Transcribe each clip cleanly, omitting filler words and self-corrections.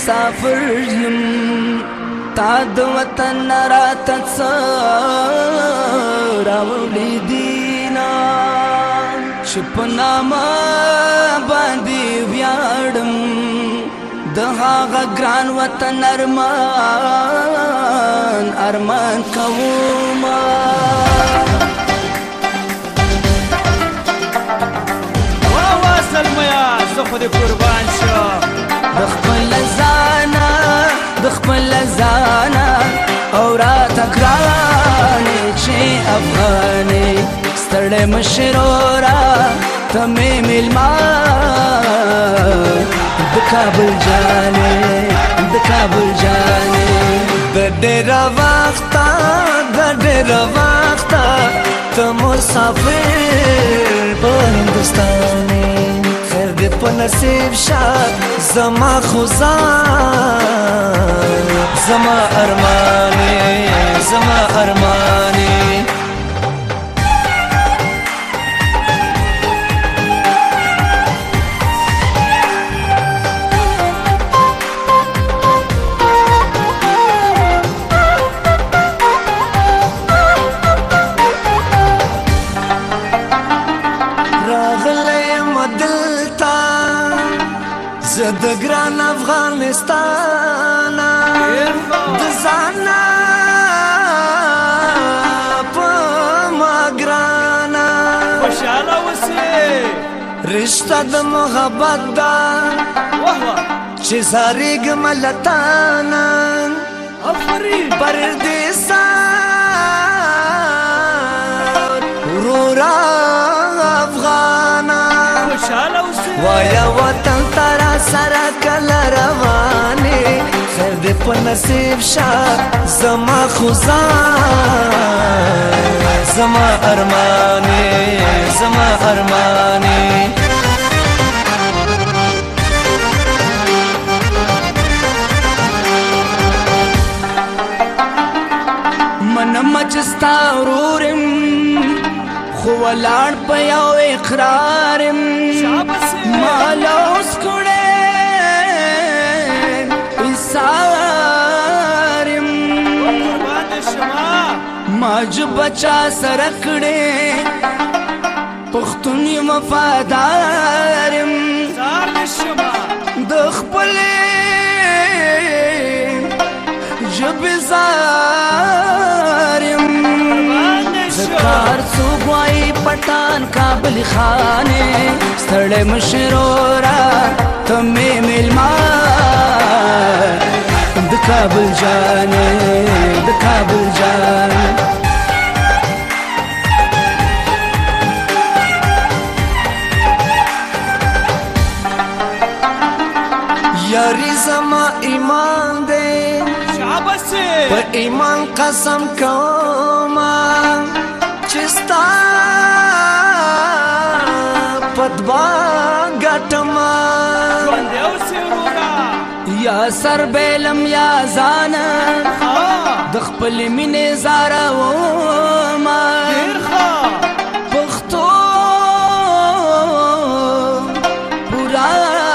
مسافر یم تا د وطن راته څه راوړي دینا چې په نامه باندې ویاړم د هغه ګران وطن ارمان کومه زه خو دې قربان شم د خپل ځانه او راته ګرانې چې افغانې ستړی مشې رورا ته مې میلمه د کابل جانې د ډېره وخته ته مسافر په هندوستان په نصیب شاد زما خوزان زما ارمانی زه د ګران افغانستان د ځانا په ما ګرانا خوشاله اوسې رشته د محبت دا چې زارېږم له تانه پردیسان ورورا افغانا وایا وطن ترا سره کله روانې خیر دې په نصیب شه زما خوزان زما ارمانې منم چې ستا ورور یم خو ولاړ په یو اقرار یم ما لوس کړې ایثار یم ما جو بچا سره کړې پښتون یم وفادار یم د خپلې ژبې زار یم کار څوک وایي پټان کابل خانې ستړی مشې رورا ته مې میلمه د کابل جانې یاري زما ایمان دی په ایمان قسم کومه چې ستا پدوا ګټمه یا سر بیلم یا ځانه د خپلې مینې زارومه پښتو پورا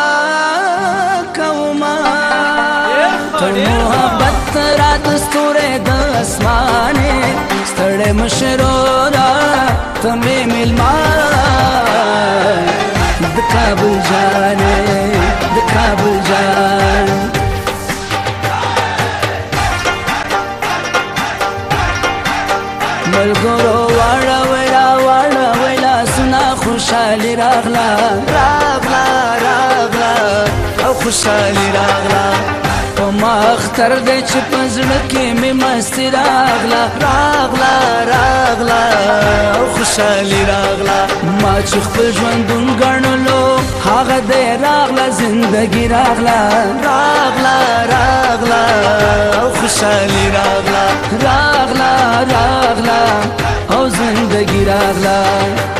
کومه تر محبت راته ستوری د اسمانې ستړی مشې رورا ته مې میلمه د کابل جانې ملګرو واړه سنا خوشحالي راغله او خوشحالي راغله په ما اختر دی چې په زړه کې مې مستي راغله او خوشحالي راغله ما چې خپل ژوندون ګڼلو هغه دی راغله زندګي راغله او خوشحالي راغله او زندګي راغله